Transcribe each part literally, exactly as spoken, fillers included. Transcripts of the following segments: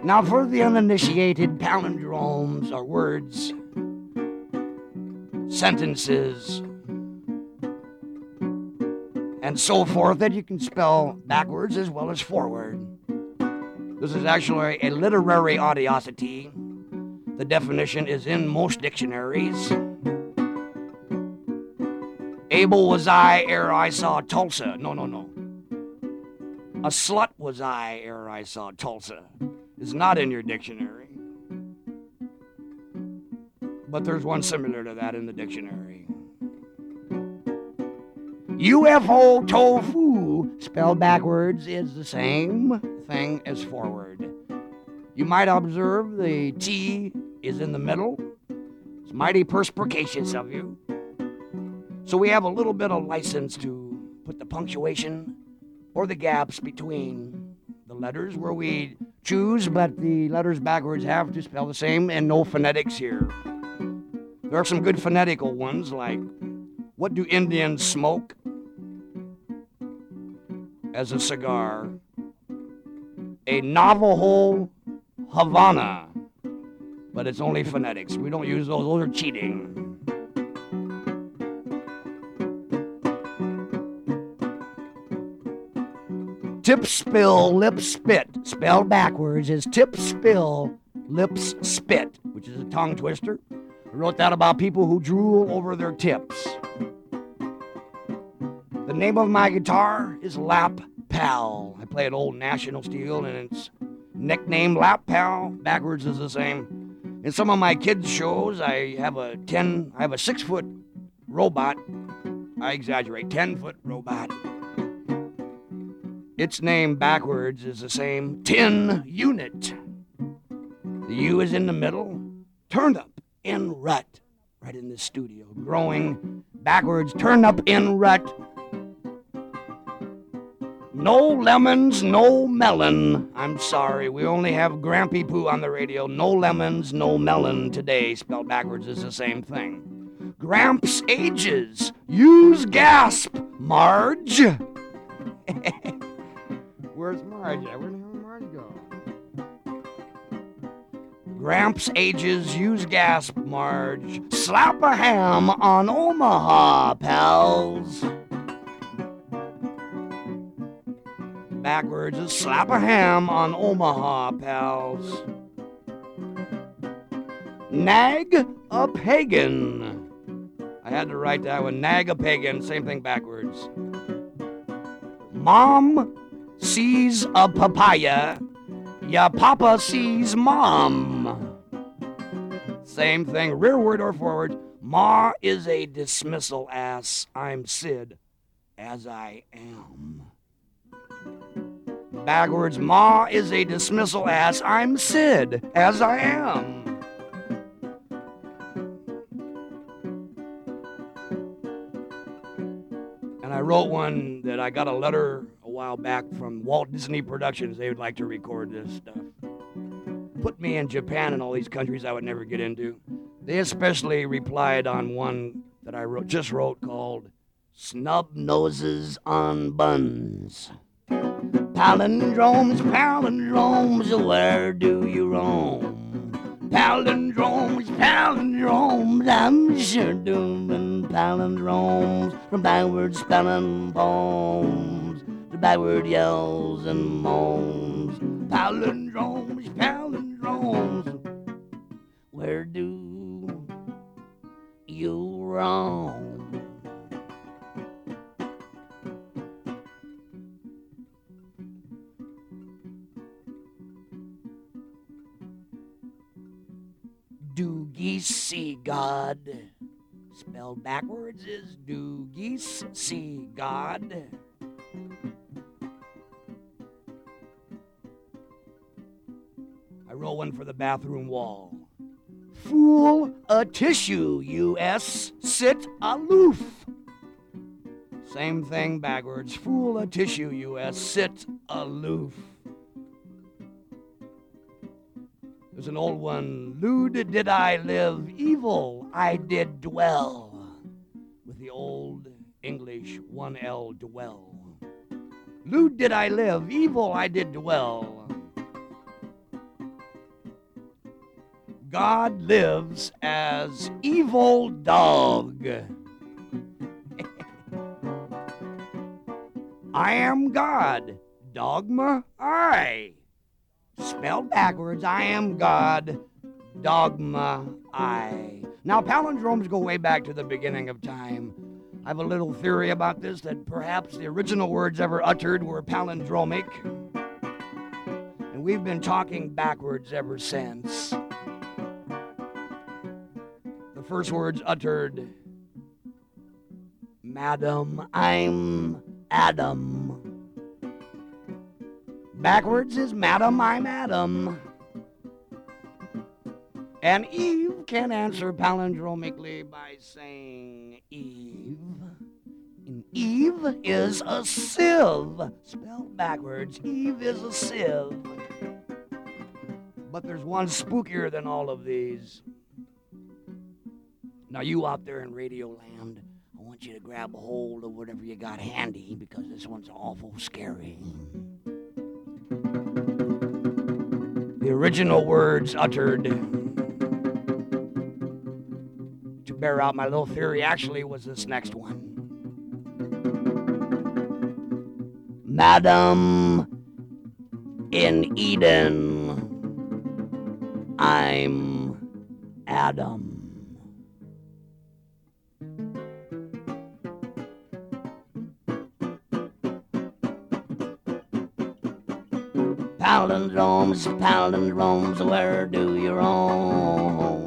Now, for the uninitiated, palindromes are words, sentences, and so forth that you can spell backwards as well as forward. This is actually a literary audiosity. The definition is in most dictionaries. Able was I ere I saw Tulsa. No, no, no. A slut was I ere I saw Tulsa. Is not in your dictionary. But there's one similar to that in the dictionary. U F O tofu, spelled backwards, is the same thing as forward. You might observe the T is in the middle. It's mighty perspicacious of you. So we have a little bit of license to put the punctuation or the gaps between the letters where we choose, but the letters backwards have to spell the same and no phonetics here. There are some good phonetical ones like, what do Indians smoke as a cigar? A Navajo Havana. But it's only phonetics. We don't use those. Those are cheating. Tip, spill, lip, spit. Spelled backwards is tip, spill, lips, spit, which is a tongue twister. I wrote that about people who drool over their tips. The name of my guitar is Lap Pal. I play an old National Steel, and it's nicknamed Lap Pal. Backwards is the same. In some of my kids' shows, I have a ten, I have a six-foot robot. I exaggerate, ten-foot robot. Its name backwards is the same, Tin Unit. The U is in the middle, turned up in rut, right in the studio, growing backwards, turned up in rut. No lemons, no melon. I'm sorry, we only have Grampy Poo on the radio. No lemons, no melon today. Spelled backwards is the same thing. Gramps ages. Use gasp, Marge. Where's Marge? Where the hell did Marge go? Gramps ages. Use gasp, Marge. Slap a ham on Omaha, pals. Backwards is slap a ham on Omaha, pals. Nag a pagan. I had to write that one. Nag a pagan, same thing backwards. Mom sees a papaya. Ya papa sees mom. Same thing, rearward or forward. Ma is a dismissal ass. I'm Sid as I am. Backwards, Ma is a dismissal ass. I'm Sid as I am. And I wrote one that I got a letter a while back from Walt Disney Productions. They would like to record this stuff. Put me in Japan and all these countries I would never get into. They especially replied on one that I wrote, just wrote called Snub Noses on Buns. Palindromes, palindromes, where do you roam? Palindromes, palindromes, I'm sure doing palindromes from backward spelling poems to backward yells and moans. Palindromes, palindromes, where do you roam? Do geese see God? Spelled backwards is do geese see God? I wrote one for the bathroom wall. Fool a tissue, U S Sit aloof. Same thing backwards. Fool a tissue, U S Sit aloof. There's an old one. Lewd did I live, evil I did dwell. With the old English one L, dwell. Lewd did I live, evil I did dwell. God lives as evil dog. I am God. Dogma I. Spelled backwards, I am God. Dogma I. Now, palindromes go way back to the beginning of time. I have a little theory about this, that perhaps the original words ever uttered were palindromic. And we've been talking backwards ever since. The first words uttered, Madam, I'm Adam. Backwards is Madam, I'm Adam. And Eve can answer palindromically by saying Eve. And Eve is a sieve. Spelled backwards, Eve is a sieve. But there's one spookier than all of these. Now you out there in Radio Land, I want you to grab a hold of whatever you got handy, because this one's awful scary. The original words uttered to bear out my little theory actually was this next one. Madam, in Eden, I'm Adam. Palindromes, palindromes, where do you roam?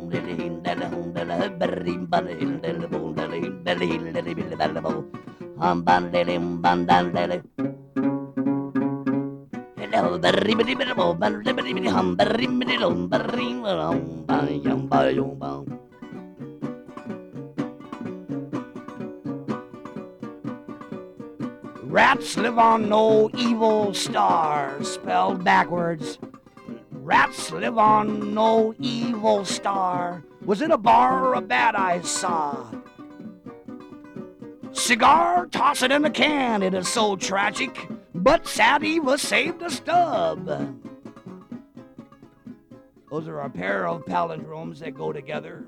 Rats live on no evil star, spelled backwards. Rats live on no evil star. Was it a bar or a bat I saw? Cigar, toss it in a can, it is so tragic, but sad Eva saved a stub. Those are a pair of palindromes that go together.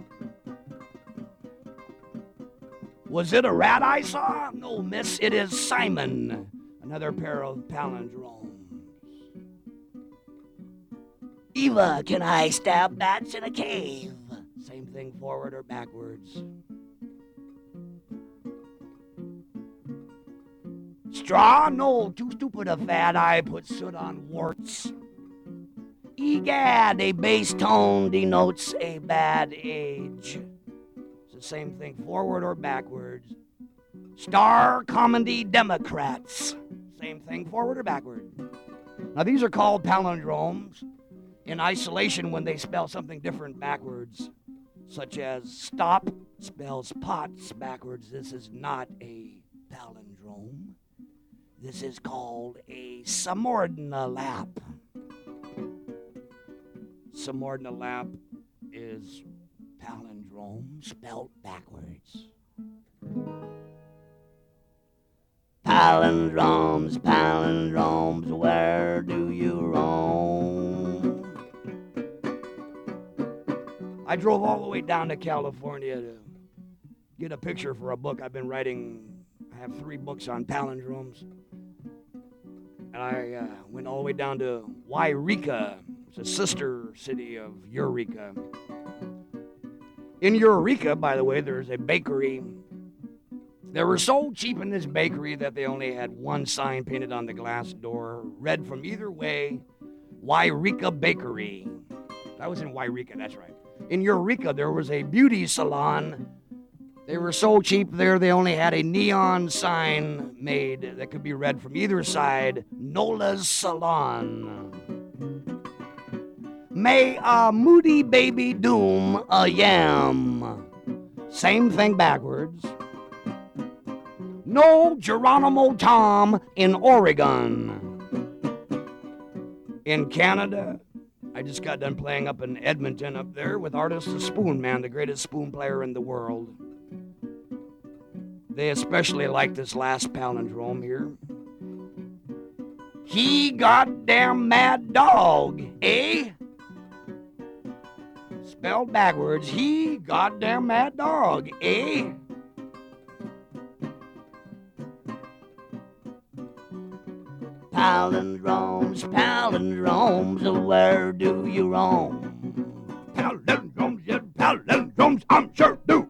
Was it a rat I saw? No, miss, it is Simon. Another pair of palindromes. Eva, can I stab bats in a cave? Same thing, forward or backwards. Straw? No, too stupid a fad. I put soot on warts. Egad, a bass tone denotes a bad age. Same thing, forward or backwards. Star comedy Democrats. Same thing, forward or backward. Now, these are called palindromes in isolation when they spell something different backwards, such as stop spells pots backwards. This is not a palindrome. This is called a Samordna-lap. Samordna-lap is palindrome spelt backwards. Palindromes, palindromes, where do you roam? I drove all the way down to California to get a picture for a book I've been writing. I have three books on palindromes. And I uh, went all the way down to Wairika. It's a sister city of Eureka. In Eureka, by the way, there's a bakery. They were so cheap in this bakery that they only had one sign painted on the glass door, read from either way, Wairika Bakery. That was in Wairika, that's right. In Eureka, there was a beauty salon. They were so cheap there, they only had a neon sign made that could be read from either side, Nola's Salon. May a moody baby doom a yam. Same thing backwards. No Geronimo Tom in Oregon. In Canada, I just got done playing up in Edmonton up there with artist the Spoon Man, the greatest spoon player in the world. They especially like this last palindrome here. He goddamn mad dog, eh? spelled backwards, he goddamn mad dog, eh? Palindromes, palindromes, where do you roam? Palindromes, yes, palindromes, I'm sure doing.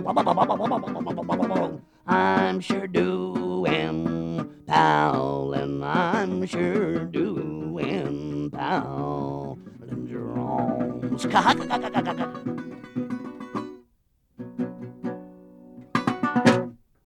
I'm sure doing, palin, I'm sure doing palindromes.